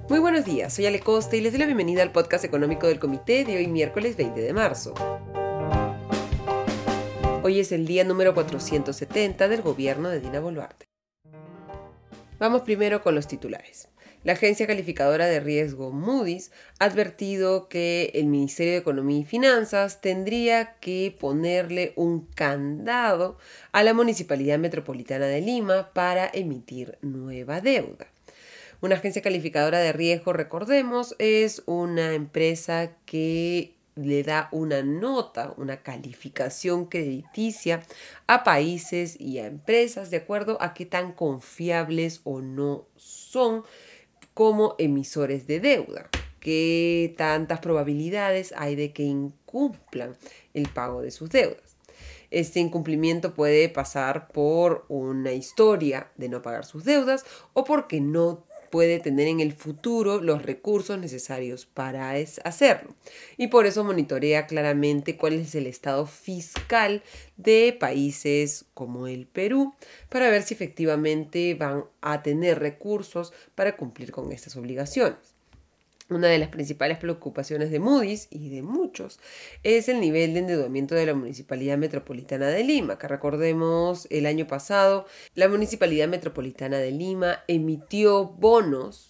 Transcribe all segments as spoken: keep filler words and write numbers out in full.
Muy buenos días, soy Ale Costa y les doy la bienvenida al podcast económico del Comité de hoy miércoles veinte de marzo. Hoy es el día número cuatrocientos setenta del gobierno de Dina Boluarte. Vamos primero con los titulares. La agencia calificadora de riesgo Moody's ha advertido que el Ministerio de Economía y Finanzas tendría que ponerle un candado a la Municipalidad Metropolitana de Lima para emitir nueva deuda. Una agencia calificadora de riesgo, recordemos, es una empresa que le da una nota, una calificación crediticia a países y a empresas de acuerdo a qué tan confiables o no son como emisores de deuda, qué tantas probabilidades hay de que incumplan el pago de sus deudas. Este incumplimiento puede pasar por una historia de no pagar sus deudas o porque no puede tener en el futuro los recursos necesarios para hacerlo. Y por eso monitorea claramente cuál es el estado fiscal de países como el Perú para ver si efectivamente van a tener recursos para cumplir con estas obligaciones. Una de las principales preocupaciones de Moody's y de muchos es el nivel de endeudamiento de la Municipalidad Metropolitana de Lima, que recordemos el año pasado la Municipalidad Metropolitana de Lima emitió bonos,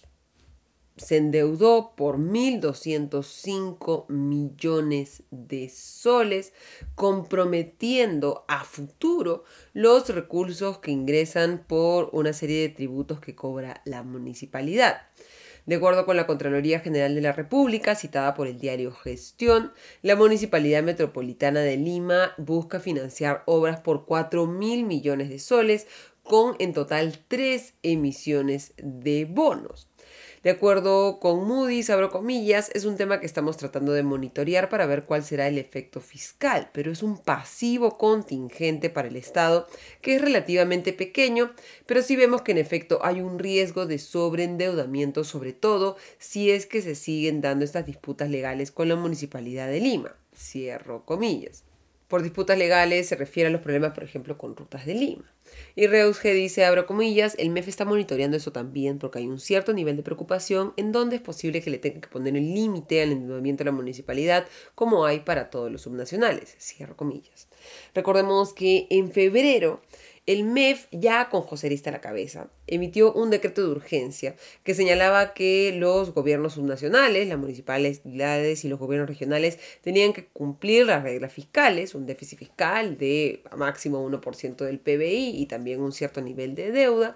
se endeudó por mil doscientos cinco millones de soles, comprometiendo a futuro los recursos que ingresan por una serie de tributos que cobra la municipalidad. De acuerdo con la Contraloría General de la República, citada por el diario Gestión, la Municipalidad Metropolitana de Lima busca financiar obras por cuatro mil millones de soles, con en total tres emisiones de bonos. De acuerdo con Moody's, abro comillas, es un tema que estamos tratando de monitorear para ver cuál será el efecto fiscal, pero es un pasivo contingente para el Estado que es relativamente pequeño, pero sí vemos que en efecto hay un riesgo de sobreendeudamiento, sobre todo si es que se siguen dando estas disputas legales con la Municipalidad de Lima. Cierro comillas. Por disputas legales se refiere a los problemas, por ejemplo, con Rutas de Lima. Y Reus G dice, abro comillas, el M E F está monitoreando eso también porque hay un cierto nivel de preocupación en donde es posible que le tenga que poner el límite al endeudamiento de la municipalidad como hay para todos los subnacionales. Cierro comillas. Recordemos que en febrero el M E F, ya con José Arista a la cabeza, emitió un decreto de urgencia que señalaba que los gobiernos subnacionales, las municipalidades y los gobiernos regionales tenían que cumplir las reglas fiscales, un déficit fiscal de máximo uno por ciento del P B I y también un cierto nivel de deuda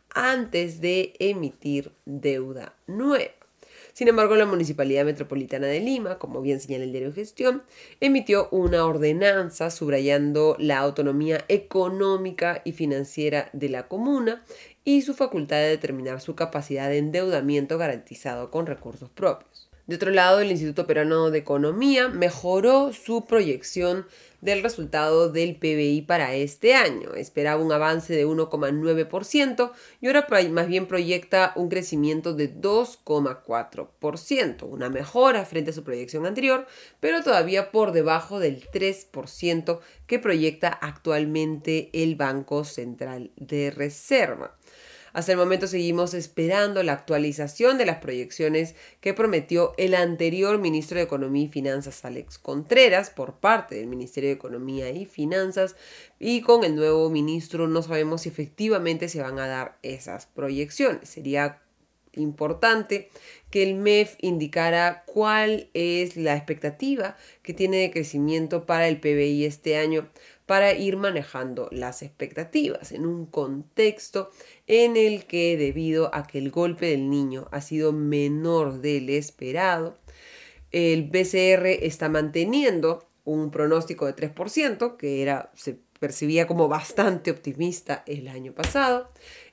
antes de emitir deuda nueva. Sin embargo, la Municipalidad Metropolitana de Lima, como bien señala el diario Gestión, emitió una ordenanza subrayando la autonomía económica y financiera de la comuna y su facultad de determinar su capacidad de endeudamiento garantizado con recursos propios. De otro lado, el Instituto Peruano de Economía mejoró su proyección del resultado del P B I para este año. Esperaba un avance de uno coma nueve por ciento y ahora más bien proyecta un crecimiento de dos coma cuatro por ciento, una mejora frente a su proyección anterior, pero todavía por debajo del tres por ciento que proyecta actualmente el Banco Central de Reserva. Hasta el momento seguimos esperando la actualización de las proyecciones que prometió el anterior ministro de Economía y Finanzas, Alex Contreras, por parte del Ministerio de Economía y Finanzas, y con el nuevo ministro no sabemos si efectivamente se van a dar esas proyecciones. Sería importante que el M E F indicara cuál es la expectativa que tiene de crecimiento para el P B I este año para ir manejando las expectativas en un contexto en el que, debido a que el golpe del Niño ha sido menor del esperado, el B C R está manteniendo un pronóstico de tres por ciento, que era, se percibía como bastante optimista el año pasado,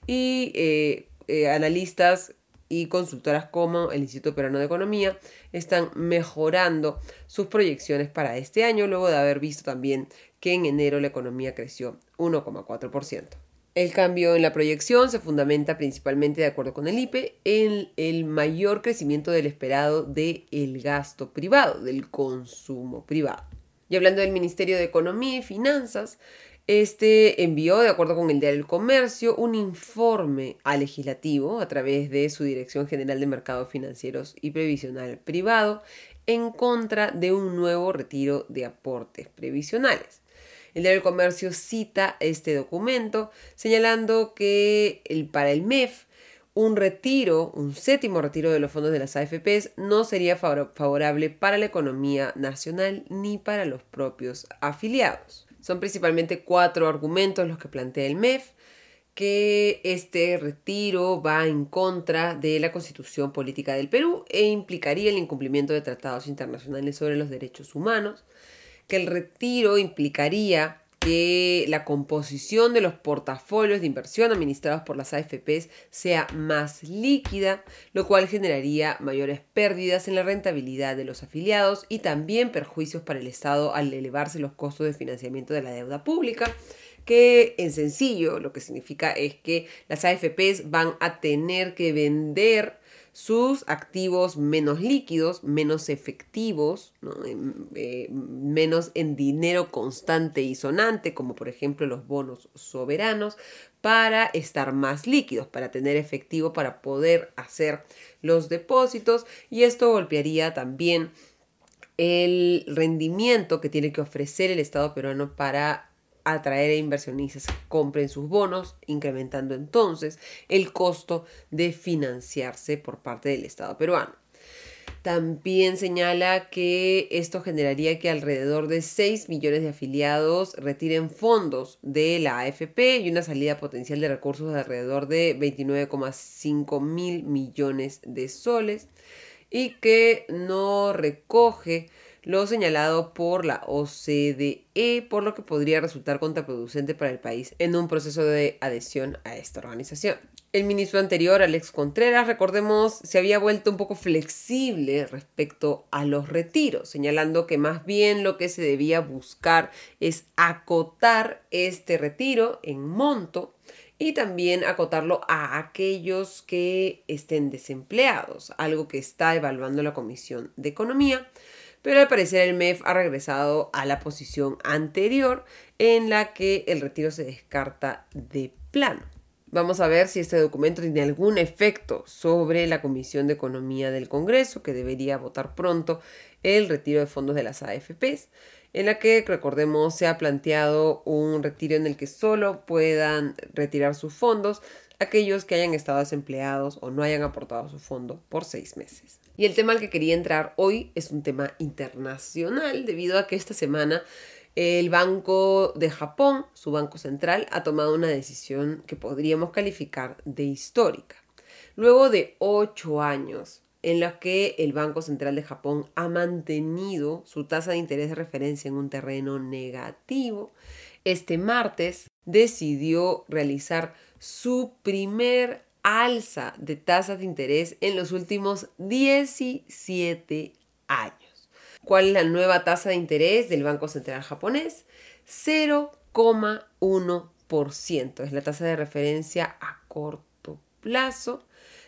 y eh, eh, analistas y consultoras como el Instituto Peruano de Economía están mejorando sus proyecciones para este año, luego de haber visto también que en enero la economía creció uno coma cuatro por ciento. El cambio en la proyección se fundamenta principalmente, de acuerdo con el I P E, en el mayor crecimiento del esperado del gasto privado, del consumo privado. Y hablando del Ministerio de Economía y Finanzas, Este envió, de acuerdo con el Diario El Comercio, un informe al legislativo a través de su Dirección General de Mercados Financieros y Previsional Privado en contra de un nuevo retiro de aportes previsionales. El Diario El Comercio cita este documento señalando que el, para el M E F un retiro, un séptimo retiro de los fondos de las A F Pes no sería favorable para la economía nacional ni para los propios afiliados. Son principalmente cuatro argumentos los que plantea el M E F, que este retiro va en contra de la Constitución Política del Perú e implicaría el incumplimiento de tratados internacionales sobre los derechos humanos, que el retiro implicaría que la composición de los portafolios de inversión administrados por las A F Pes sea más líquida, lo cual generaría mayores pérdidas en la rentabilidad de los afiliados y también perjuicios para el Estado al elevarse los costos de financiamiento de la deuda pública, que en sencillo lo que significa es que las A F Pes van a tener que vender sus activos menos líquidos, menos efectivos, ¿no? eh, menos en dinero constante y sonante, como por ejemplo los bonos soberanos, para estar más líquidos, para tener efectivo, para poder hacer los depósitos, y esto golpearía también el rendimiento que tiene que ofrecer el Estado peruano para atraer a inversionistas que compren sus bonos, incrementando entonces el costo de financiarse por parte del Estado peruano. También señala que esto generaría que alrededor de seis millones de afiliados retiren fondos de la A F Pe y una salida potencial de recursos de alrededor de veintinueve coma cinco mil millones de soles, y que no recoge lo señalado por la O C D E, por lo que podría resultar contraproducente para el país en un proceso de adhesión a esta organización. El ministro anterior, Alex Contreras, recordemos, se había vuelto un poco flexible respecto a los retiros, señalando que más bien lo que se debía buscar es acotar este retiro en monto y también acotarlo a aquellos que estén desempleados, algo que está evaluando la Comisión de Economía. Pero al parecer el M E F ha regresado a la posición anterior en la que el retiro se descarta de plano. Vamos a ver si este documento tiene algún efecto sobre la Comisión de Economía del Congreso, que debería votar pronto el retiro de fondos de las A F Pes, en la que, recordemos, se ha planteado un retiro en el que solo puedan retirar sus fondos aquellos que hayan estado desempleados o no hayan aportado su fondo por seis meses. Y el tema al que quería entrar hoy es un tema internacional, debido a que esta semana el Banco de Japón, su banco central, ha tomado una decisión que podríamos calificar de histórica. Luego de ocho años en los que el Banco Central de Japón ha mantenido su tasa de interés de referencia en un terreno negativo, este martes decidió realizar su primer alza de tasas de interés en los últimos diecisiete años. ¿Cuál es la nueva tasa de interés del Banco Central japonés? cero coma uno por ciento. Es la tasa de referencia a corto plazo,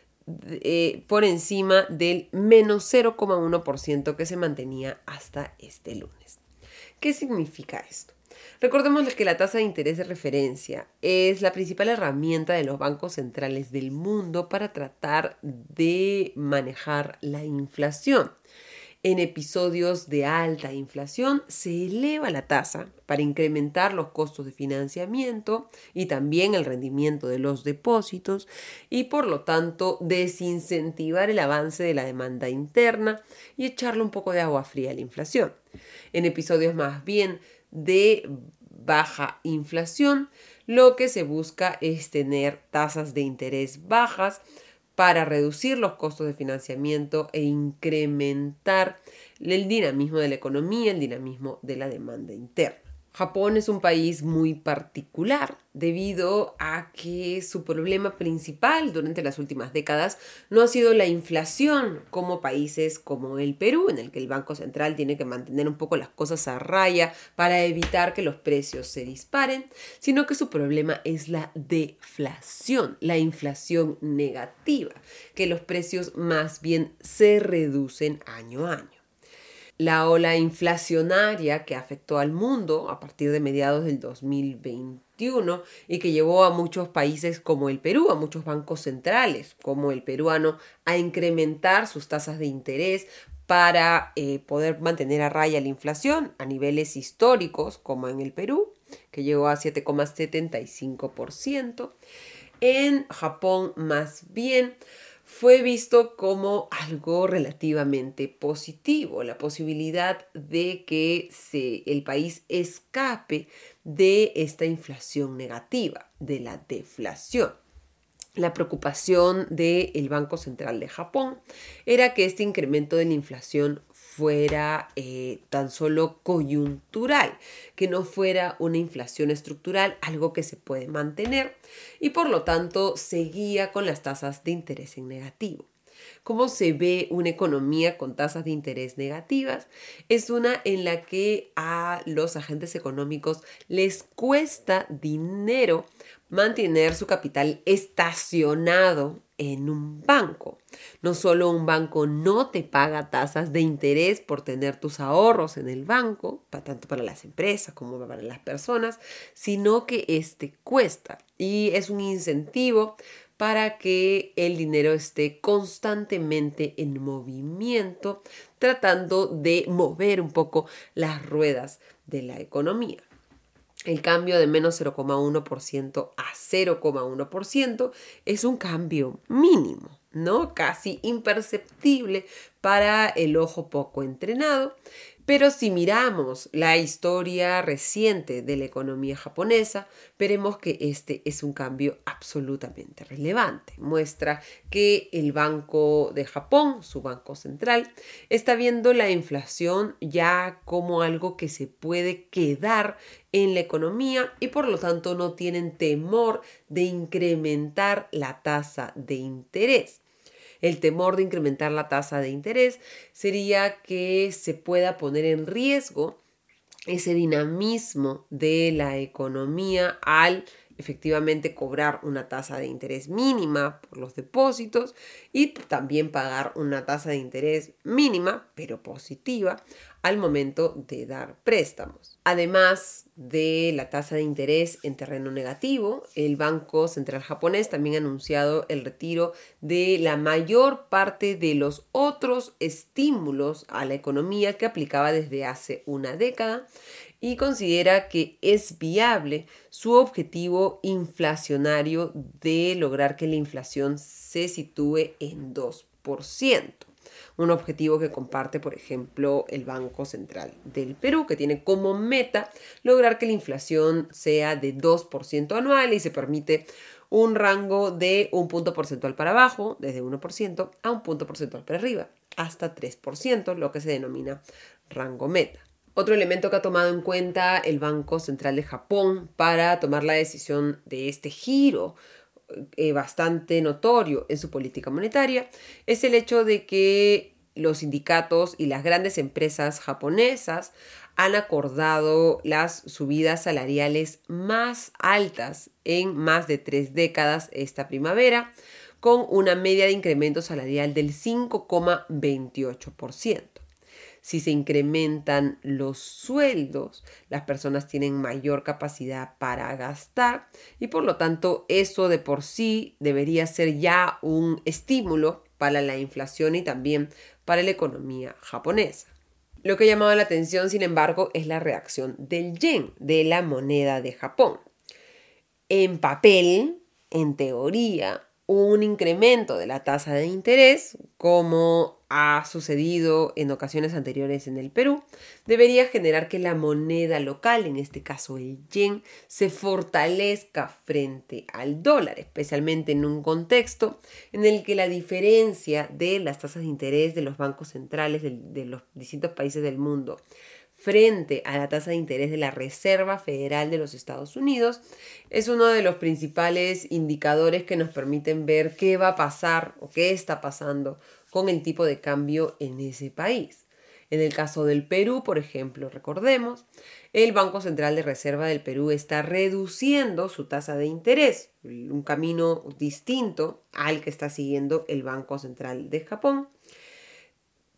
eh, por encima del menos cero coma uno por ciento que se mantenía hasta este lunes. ¿Qué significa esto? Recordemos que la tasa de interés de referencia es la principal herramienta de los bancos centrales del mundo para tratar de manejar la inflación. En episodios de alta inflación se eleva la tasa para incrementar los costos de financiamiento y también el rendimiento de los depósitos y por lo tanto desincentivar el avance de la demanda interna y echarle un poco de agua fría a la inflación. En episodios más bien de baja inflación, lo que se busca es tener tasas de interés bajas para reducir los costos de financiamiento e incrementar el dinamismo de la economía, el dinamismo de la demanda interna. Japón es un país muy particular debido a que su problema principal durante las últimas décadas no ha sido la inflación como países como el Perú, en el que el Banco Central tiene que mantener un poco las cosas a raya para evitar que los precios se disparen, sino que su problema es la deflación, la inflación negativa, que los precios más bien se reducen año a año. La ola inflacionaria que afectó al mundo a partir de mediados del dos mil veintiuno y que llevó a muchos países como el Perú, a muchos bancos centrales como el peruano, a incrementar sus tasas de interés para eh, poder mantener a raya la inflación a niveles históricos, como en el Perú, que llegó a siete coma setenta y cinco por ciento. En Japón, más bien, fue visto como algo relativamente positivo, la posibilidad de que se, el país escape de esta inflación negativa, de la deflación. La preocupación del Banco Central de Japón era que este incremento de la inflación fuera eh, tan solo coyuntural, que no fuera una inflación estructural, algo que se puede mantener, y por lo tanto seguía con las tasas de interés en negativo. ¿Cómo se ve una economía con tasas de interés negativas? Es una en la que a los agentes económicos les cuesta dinero mantener su capital estacionado en un banco. No solo un banco no te paga tasas de interés por tener tus ahorros en el banco, tanto para las empresas como para las personas, sino que este cuesta y es un incentivo para que el dinero esté constantemente en movimiento, tratando de mover un poco las ruedas de la economía. El cambio de menos cero coma uno por ciento a cero coma uno por ciento es un cambio mínimo, ¿no? Casi imperceptible para el ojo poco entrenado. Pero si miramos la historia reciente de la economía japonesa, veremos que este es un cambio absolutamente relevante. Muestra que el Banco de Japón, su banco central, está viendo la inflación ya como algo que se puede quedar en la economía y por lo tanto no tienen temor de incrementar la tasa de interés. El temor de incrementar la tasa de interés sería que se pueda poner en riesgo ese dinamismo de la economía al efectivamente cobrar una tasa de interés mínima por los depósitos y también pagar una tasa de interés mínima, pero positiva, al momento de dar préstamos. Además de la tasa de interés en terreno negativo, el Banco Central japonés también ha anunciado el retiro de la mayor parte de los otros estímulos a la economía que aplicaba desde hace una década y considera que es viable su objetivo inflacionario de lograr que la inflación se sitúe en dos por ciento. Un objetivo que comparte, por ejemplo, el Banco Central del Perú, que tiene como meta lograr que la inflación sea de dos por ciento anual y se permite un rango de un punto porcentual para abajo, desde uno por ciento, a un punto porcentual para arriba, hasta tres por ciento, lo que se denomina rango meta. Otro elemento que ha tomado en cuenta el Banco Central de Japón para tomar la decisión de este giro eh, bastante notorio en su política monetaria es el hecho de que los sindicatos y las grandes empresas japonesas han acordado las subidas salariales más altas en más de tres décadas esta primavera, con una media de incremento salarial del cinco coma veintiocho por ciento. Si se incrementan los sueldos, las personas tienen mayor capacidad para gastar y por lo tanto eso de por sí debería ser ya un estímulo para la inflación y también para la economía japonesa. Lo que ha llamado la atención, sin embargo, es la reacción del yen, de la moneda de Japón. En papel, en teoría, un incremento de la tasa de interés, como ha sucedido en ocasiones anteriores en el Perú, debería generar que la moneda local, en este caso el yen, se fortalezca frente al dólar, especialmente en un contexto en el que la diferencia de las tasas de interés de los bancos centrales de, de los distintos países del mundo frente a la tasa de interés de la Reserva Federal de los Estados Unidos es uno de los principales indicadores que nos permiten ver qué va a pasar o qué está pasando con el tipo de cambio en ese país. En el caso del Perú, por ejemplo, recordemos, el Banco Central de Reserva del Perú está reduciendo su tasa de interés, un camino distinto al que está siguiendo el Banco Central de Japón,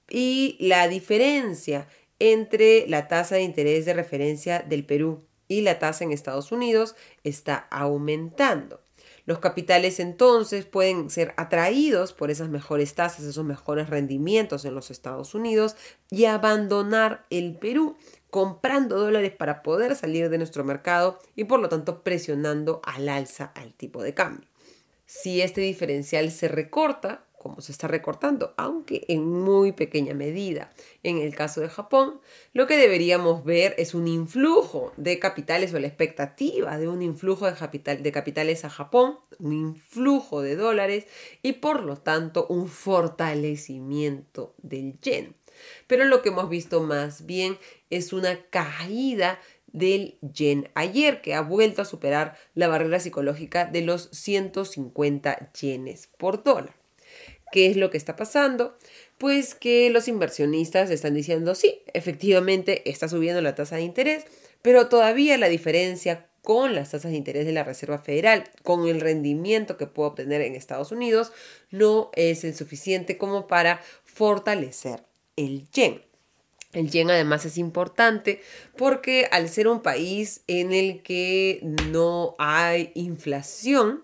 Y la diferencia entre la tasa de interés de referencia del Perú y la tasa en Estados Unidos está aumentando. Los capitales entonces pueden ser atraídos por esas mejores tasas, esos mejores rendimientos en los Estados Unidos y abandonar el Perú, comprando dólares para poder salir de nuestro mercado y por lo tanto presionando al alza al tipo de cambio. Si este diferencial se recorta, como se está recortando, aunque en muy pequeña medida en el caso de Japón, lo que deberíamos ver es un influjo de capitales o la expectativa de un influjo de, capital, de capitales a Japón, un influjo de dólares y por lo tanto un fortalecimiento del yen. Pero lo que hemos visto más bien es una caída del yen ayer, que ha vuelto a superar la barrera psicológica de los ciento cincuenta yenes por dólar. ¿Qué es lo que está pasando? Pues que los inversionistas están diciendo, sí, efectivamente está subiendo la tasa de interés, pero todavía la diferencia con las tasas de interés de la Reserva Federal, con el rendimiento que puede obtener en Estados Unidos, no es el suficiente como para fortalecer el yen. El yen además es importante porque al ser un país en el que no hay inflación,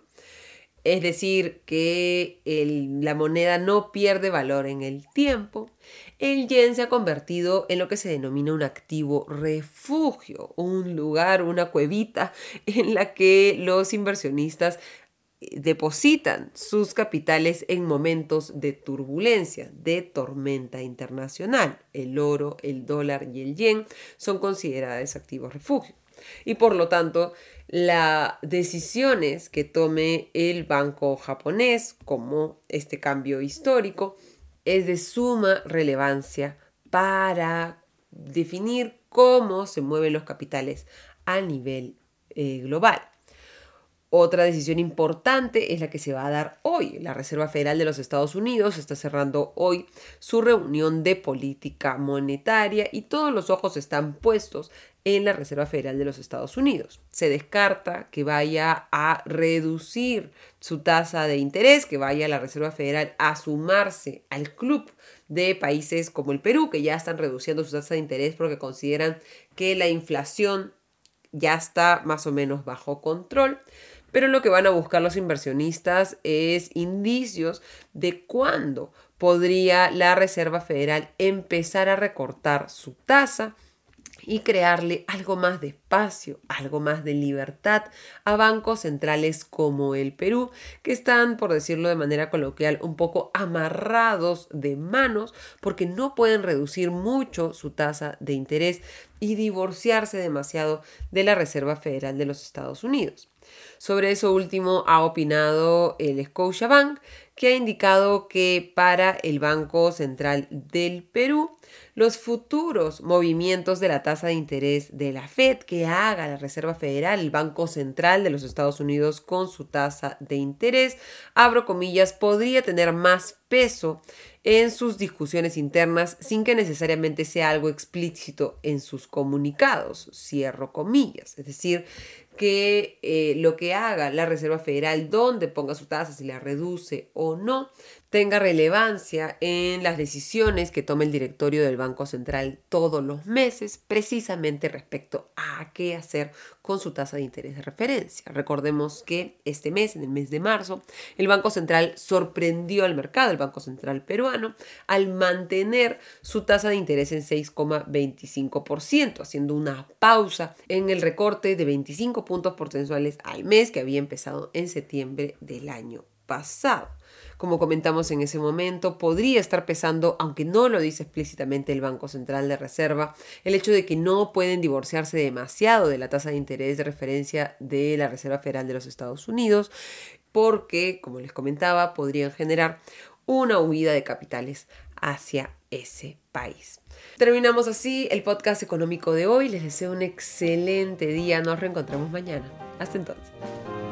es decir, que el, la moneda no pierde valor en el tiempo, el yen se ha convertido en lo que se denomina un activo refugio, un lugar, una cuevita en la que los inversionistas depositan sus capitales en momentos de turbulencia, de tormenta internacional. El oro, el dólar y el yen son considerados activos refugio. Y por lo tanto, las decisiones que tome el banco japonés, como este cambio histórico, es de suma relevancia para definir cómo se mueven los capitales a nivel eh, global. Otra decisión importante es la que se va a dar hoy. La Reserva Federal de los Estados Unidos está cerrando hoy su reunión de política monetaria y todos los ojos están puestos en la Reserva Federal de los Estados Unidos. Se descarta que vaya a reducir su tasa de interés, que vaya la Reserva Federal a sumarse al club de países como el Perú, que ya están reduciendo su tasa de interés porque consideran que la inflación ya está más o menos bajo control. Pero lo que van a buscar los inversionistas es indicios de cuándo podría la Reserva Federal empezar a recortar su tasa y crearle algo más de espacio, algo más de libertad a bancos centrales como el Perú, que están, por decirlo de manera coloquial, un poco amarrados de manos porque no pueden reducir mucho su tasa de interés y divorciarse demasiado de la Reserva Federal de los Estados Unidos. Sobre eso último ha opinado el Scotiabank, que ha indicado que para el Banco Central del Perú, los futuros movimientos de la tasa de interés de la Fed que haga la Reserva Federal, el Banco Central de los Estados Unidos con su tasa de interés, abro comillas, podría tener más peso en sus discusiones internas sin que necesariamente sea algo explícito en sus comunicados, cierro comillas. Es decir, que eh, lo que haga la Reserva Federal, donde ponga su tasa, si la reduce o no, tenga relevancia en las decisiones que tome el directorio del Banco Central todos los meses, precisamente respecto a qué hacer con su tasa de interés de referencia. Recordemos que este mes, en el mes de marzo, el Banco Central sorprendió al mercado, el Banco Central peruano, al mantener su tasa de interés en seis coma veinticinco por ciento, haciendo una pausa en el recorte de veinticinco puntos porcentuales al mes que había empezado en septiembre del año pasado. Como comentamos en ese momento, podría estar pesando, aunque no lo dice explícitamente el Banco Central de Reserva, el hecho de que no pueden divorciarse demasiado de la tasa de interés de referencia de la Reserva Federal de los Estados Unidos, porque, como les comentaba, podrían generar una huida de capitales hacia ese país. Terminamos así el podcast económico de hoy. Les deseo un excelente día. Nos reencontramos mañana. Hasta entonces.